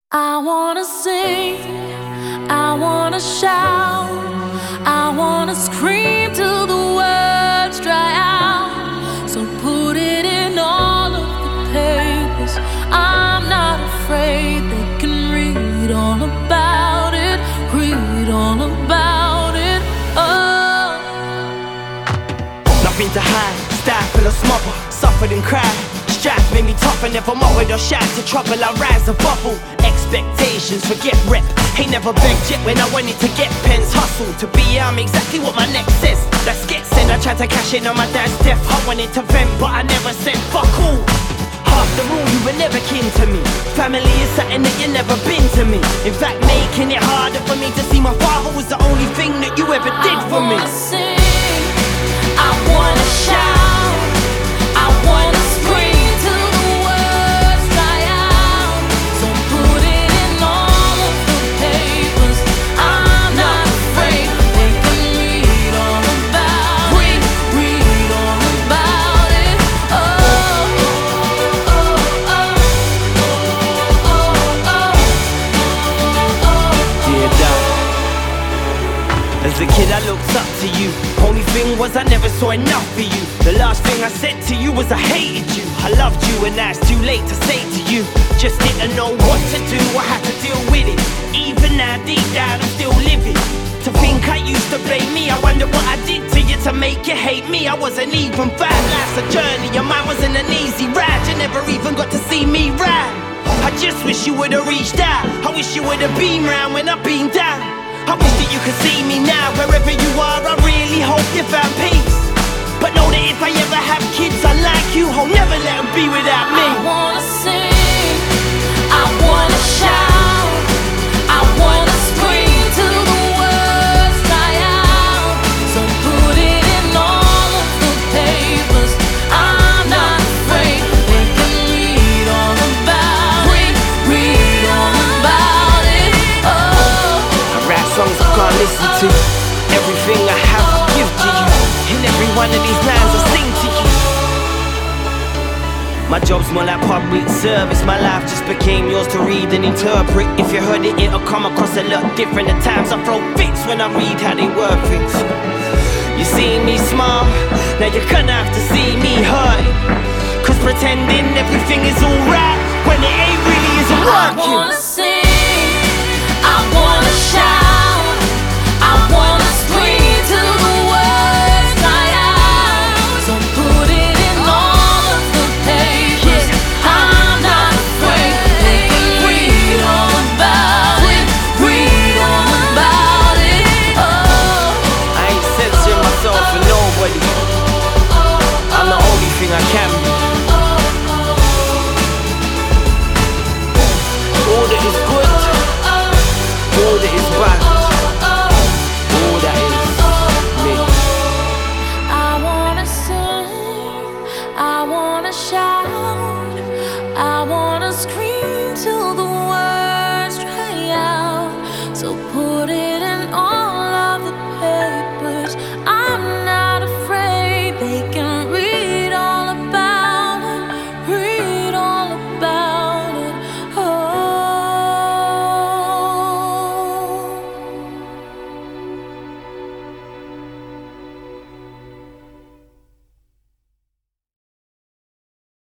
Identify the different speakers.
Speaker 1: I wanna sing, I wanna shout, I wanna scream till the words dry out. So put it in all of the papers. I'm not afraid, they can read all about it, read all about it. Oh,
Speaker 2: nothing to hide, stifle or smother, suffered and cried. Strife made me tough and never mothered or shy to trouble. I rise above all expectations, forget rep. Ain't never begged yet when I wanted to get pens. Hustle to be I'm exactly what my neck says. Let's get sent. I tried to cash in on my dad's death. I wanted to vent but I never said fuck all. After all, you were never kin to me. Family is something that you never been to me. In fact, making it harder for me to see my father was the only thing that you ever did for me.
Speaker 1: I wanna sing, I wanna shout, I wanna scream till the words dry out. So put it in all of the papers. I'm not afraid, they can read all about it, read all about it. Oh, oh, oh, oh, oh, oh, oh.
Speaker 2: Dear Dad, as a kid I looked up to you. Only thing was I never saw enough for you. The last thing I said to you was I hated you. I loved you and now it's too late to say to you. Just didn't know what to do, I had to deal with it. Even now deep down I'm still living. To think I used to blame me, I wonder what I did to you to make you hate me. I wasn't even fine, life's a journey and mine wasn't an easy ride. You never even got to see me ride. I just wish you would've reached out. I wish you would've been round when I've been down. I wish that you could see me now. Wherever you are, I really hope you found peace. But know that if I ever have kids unlike you, I'll never let them be without me.
Speaker 1: I wanna sing, I wanna shout, I wanna scream till the words dry out. So put it in all of the papers. I'm not afraid, they can read all about it, read all about it. Oh,
Speaker 2: I write songs I can't listen to. Everything I have I give to you. In every one of these lines I sing to you. My job's more like public service. My life just became yours to read and interpret. If you heard it, it'll come across a lot different. At times I throw fits when I read how they word things. You see me smile, now you're gonna have to see me hurt. Cause pretending everything is alright when it ain't really isn't
Speaker 1: I
Speaker 2: working.
Speaker 1: wanna sing, I wanna shout, I wanna scream till the words dry out. So put it in all of the papers. I'm not afraid, they can read all about it, read all about it. Oh,
Speaker 2: I ain't censoring myself for nobody. I'm the only thing I can be. All that is good, all that is bad, all that is me.
Speaker 1: I wanna sing, I wanna shout, I wanna scream till the words dry out. So put it